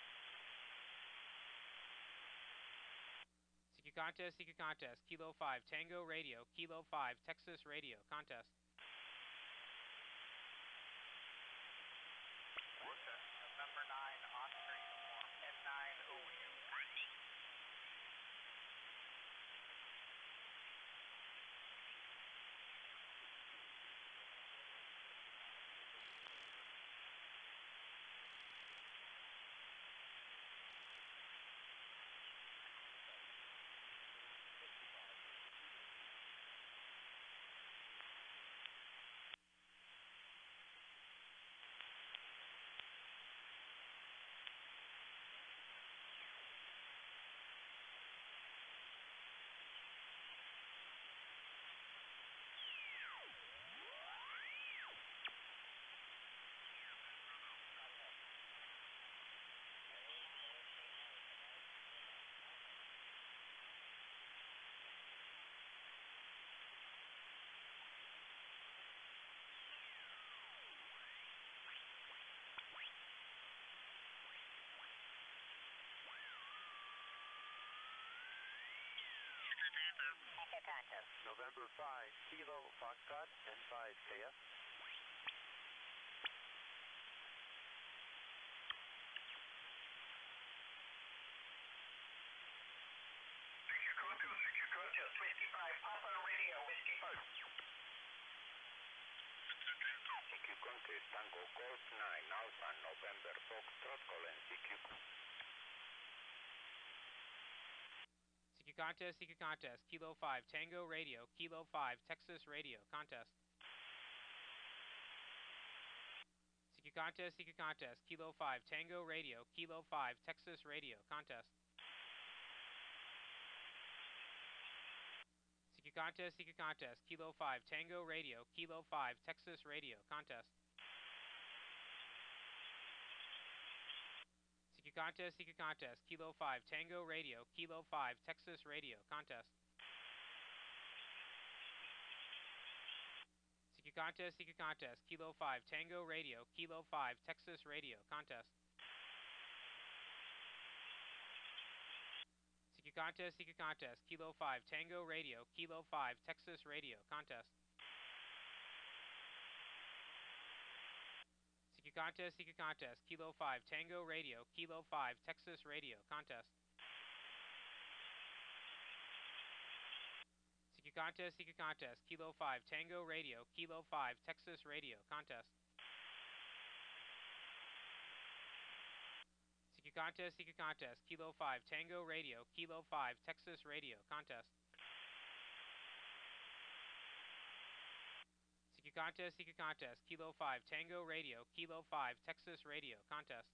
Secret Contest, Secret Contest, Kilo five, Tango Radio, Kilo five, Texas Radio, Contest. November nine, Oscar Uniform, N nine O U. November five, Kilo Foxtrot, N five K F. Secure Contest, Secure Contest, Whiskey five, Papa Radio, Whiskey five. Secure Contest, Tango Golf nine, Alpha November Foxtrot, Colin Secure. Secret Contest, Secret Contest, Kilo five, Tango Radio, Kilo five, Texas Radio, Contest. Secret Contest, Secret Contest, Kilo five, Tango Radio, Kilo five, Texas Radio, Contest. Secret Contest, Secret Contest, Kilo five, Tango Radio, Kilo five, Texas Radio, Contest. Secret Contest, Secret Contest, Kilo five, Tango Radio, Kilo five, Texas Radio, Contest. Secret Contest, Secret Contest, Kilo five, Tango Radio, Kilo five, Texas Radio, Contest. Secret Contest, Secret Contest, Kilo five, Tango Radio, Kilo five, Texas Radio, Contest. Secret Contest, Secret Contest, Kilo five, Tango Radio, Kilo five, Texas Radio, Contest. Secret Contest, Secret Contest, Kilo five, Tango Radio, Kilo five, Texas Radio, Contest. Secret Contest, Secret Contest, Kilo five, Tango Radio, Kilo five, Texas Radio, Contest. Secret Contest, Secret Contest, Kilo five, Tango Radio, Kilo five, Texas Radio, Contest.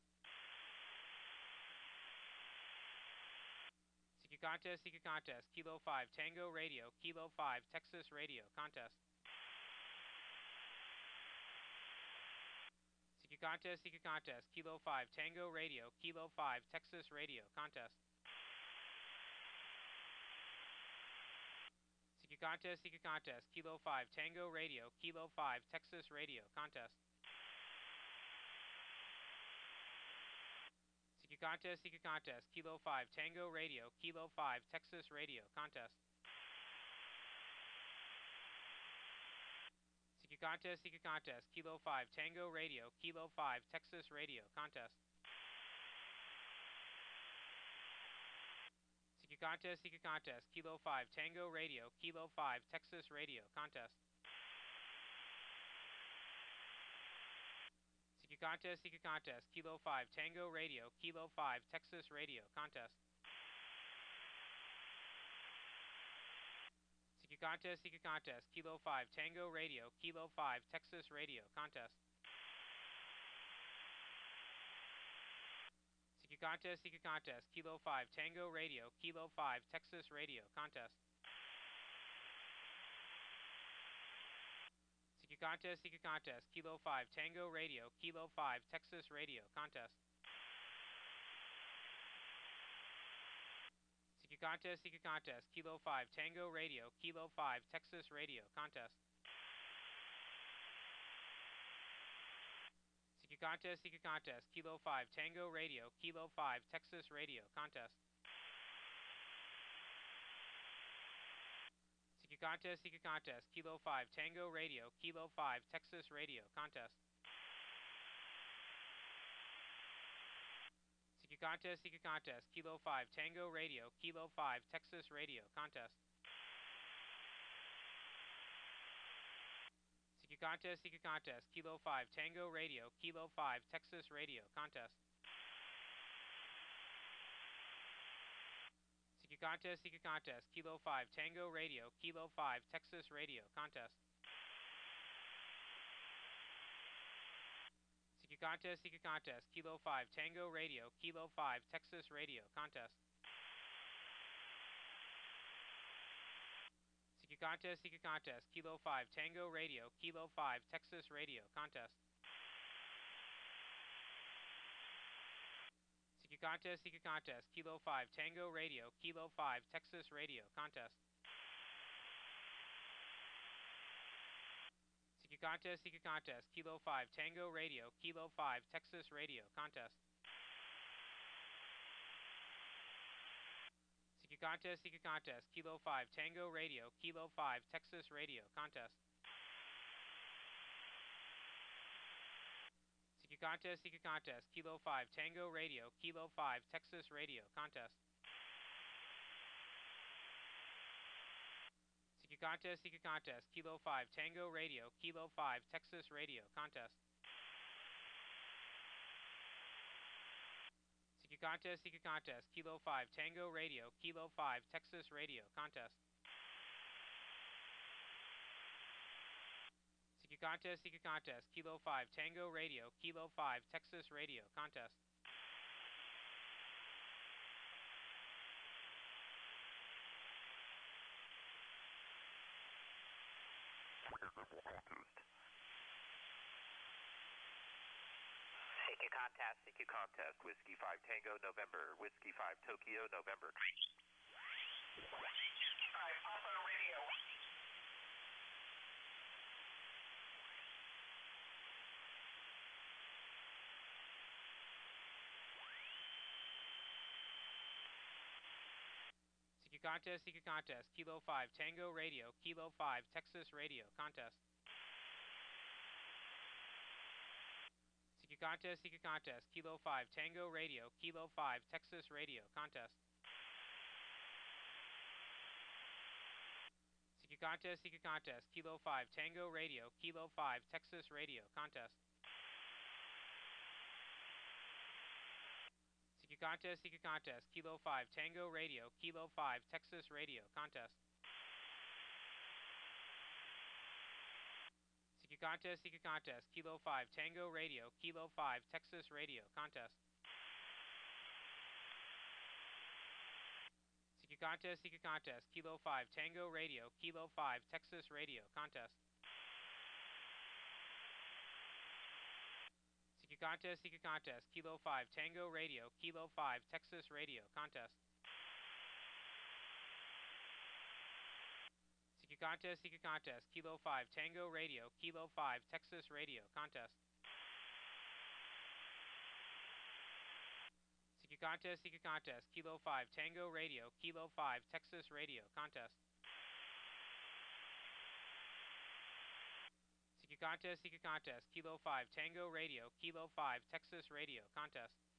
Secret Contest, Secret Contest, Kilo five, Tango Radio, Kilo five, Texas Radio, Contest. Secret Contest, Secret Contest, Kilo five, Tango Radio, Kilo five, Texas Radio, Contest. Secret Contest, Secret Contest, Kilo five, Tango Radio, Kilo five, Texas Radio, Contest. Secret Contest, Secret Contest, Kilo five, Tango Radio, Kilo five, Texas Radio, Contest. Contest, Secret Contest, Kilo five, Tango Radio, Kilo five, Texas Radio, Contest. Secret Contest, Secret Contest, Kilo five, Tango Radio, Kilo five, Texas Radio, Contest. Secret Contest, Secret Contest, Kilo five, Tango Radio, Kilo five, Texas Radio, Contest. Secret Contest, Secret Contest, Kilo five, Tango Radio, Kilo five, Texas Radio, Contest. Secret Contest, Secret Contest, Kilo five, Tango Radio, Kilo five, Texas Radio, Contest. Secret Contest, Secret Contest, Kilo five, Tango Radio, Kilo five, Texas Radio, Contest. Secret Contest, Secret Contest, Kilo five, Tango Radio, Kilo five, Texas Radio, Contest. Secret Contest, Secret Contest, Kilo five, Tango Radio, Kilo five, Texas Radio, Contest. Secret Contest, Secret Contest, Kilo five, Tango Radio, Kilo five, Texas Radio, Contest. Secret Contest, Secret Contest, Kilo five, Tango Radio, Kilo five, Texas Radio, Contest. Secret Contest, Secret Contest, Kilo five, Tango Radio, Kilo five, Texas Radio, Contest. Secret Contest, Secret Contest, Kilo five, Tango Radio, Kilo five, Texas Radio, Contest. Secret Contest, Secret Contest, Kilo five, Tango Radio, Kilo five, Texas Radio, Contest. Secret Contest, Secret Contest, Kilo five, Tango Radio, Kilo five, Texas Radio, Contest. Secret Contest, Secret Contest, Kilo five, Tango Radio, Kilo five, Texas Radio, Contest. Secret Contest, Secret Contest, Kilo five, Tango Radio, Kilo five, Texas Radio, Contest. Secret Contest, Secret Contest, Kilo five, Tango Radio, Kilo five, Texas Radio, Contest. Secret Contest, Secret Contest, Kilo five, Tango Radio, Kilo five, Texas Radio, Contest. Secret Contest, Secret Contest, Kilo five, Tango Radio, Kilo five, Texas Radio, Contest. Secret Contest, Secret Contest, Kilo five, Tango Radio, Kilo five, Texas Radio, Contest. Secret Contest, Secret Contest, Kilo five, Tango Radio, Kilo five, Texas Radio, Contest. Secret Contest, Secret Contest, Whiskey five Tango, November, Whiskey five Tokyo, November. Alright, Papa Radio. Secret Contest, Secret Contest, Kilo five, Tango Radio, Kilo five, Texas Radio, Contest. Secret Contest, Secret Contest, Kilo five, Tango Radio, Kilo five, Texas Radio, Contest. Secret Contest, Secret Contest, Kilo five, Tango Radio, Kilo five, Texas Radio, Contest. Secret Contest, Secret Contest, Kilo five, Tango Radio, Kilo five, Texas Radio, Contest. Secret Contest, Secret Contest, Kilo five, Tango Radio, Kilo five, Texas Radio, Contest. Secret Contest, Secret Contest, Kilo five, Tango Radio, Kilo five, Texas Radio, Contest. Secret Contest, Secret Contest, Kilo five, Tango Radio, Kilo five, Texas Radio, Contest. Secret Contest, Secret Contest, Kilo five, Tango Radio, Kilo five, Texas Radio, Contest. Secret Contest, Secret Contest, Kilo five, Tango Radio, Kilo five, Texas Radio, Contest. Secret C Q contest, C Q contest, Kilo five, Tango Radio, Kilo five, Texas Radio, contest.